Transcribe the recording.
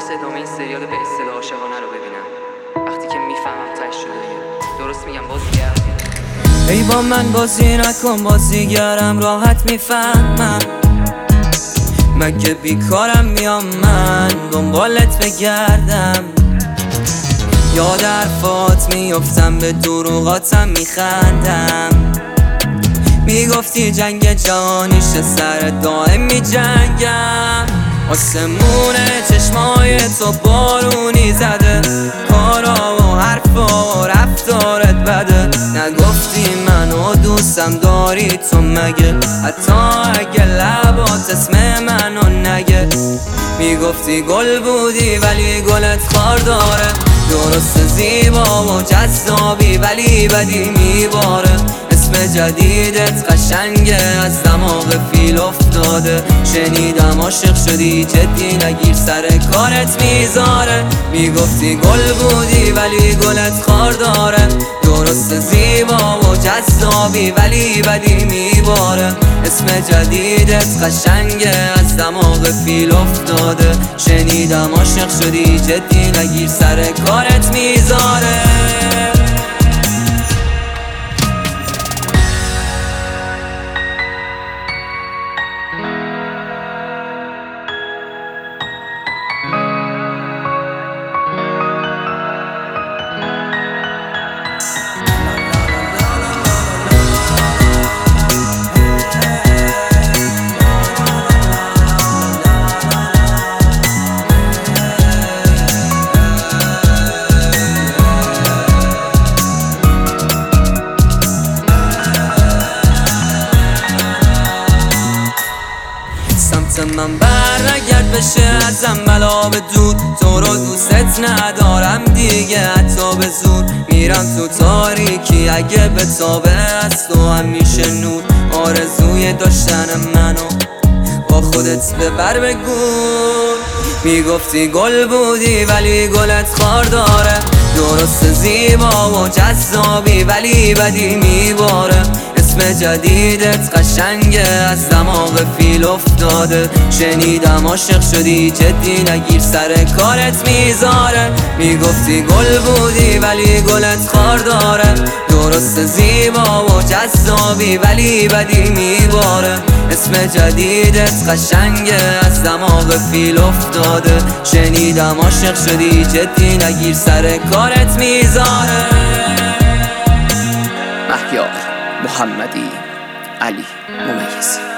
واسه ادامه این سریال به اصطلاح عاشقانه رو ببینم. وقتی که میفهمم تش شده، درست میگم بازیگر. ای با من بازی نکن، بازیگرم راحت میفهمم. مگه بیکارم میام من دنبالت بگردم؟ یاد حرفات میفتم، به دروغاتم میخندم. میگفتی جنگ جهانیشه، سر دائم میجنگم. آسمون چشمای تو بارونی زده، کارا و حرفا و رفتارت بده. نگفتی منو دوستم داری تو مگه؟ حتی اگه لبات اسم منو نگه. میگفتی گل بودی ولی گلت خار داره، درست زیبا و جذابی ولی بدی میباره. اسم جدیدت قشنگه، از دماغ فیل افتاده. شنیدم عاشق شدی، جدی نگیر سر کارت میذاره. میگفتی گل بودی ولی گلت خار داره، درست زیبا و جذابی ولی بدی میباره. اسم جدیدت قشنگه، از دماغ فیل افتاده. شنیدم عاشق شدی، جدی نگیر سر کارت میذاره. من برنگرد بشه ازم بلا به دور. تو رو دوست ندارم دیگه حتی به زور. میرم تو تاریکی اگه به تابه از تو همیشه نور. آرزوی داشتن منو با خودت ببر بگور. میگفتی گل بودی ولی گلت خار داره، درست زیبا و جذابی ولی بدی میباره. اسم جدیدت قشنگه، از دماغ فیل افتاده. شنیدم عاشق شدی، جدی نگیر سر کارت میذاره. میگفتی گل بودی ولی گلت خار داره، درست زیبا و جذابی ولی بدی میباره. اسم جدیدت قشنگه، از دماغ فیل افتاده. شنیدم عاشق شدی، جدی نگیر سر کارت میذاره. مهیار محمدی، علی ممیزی.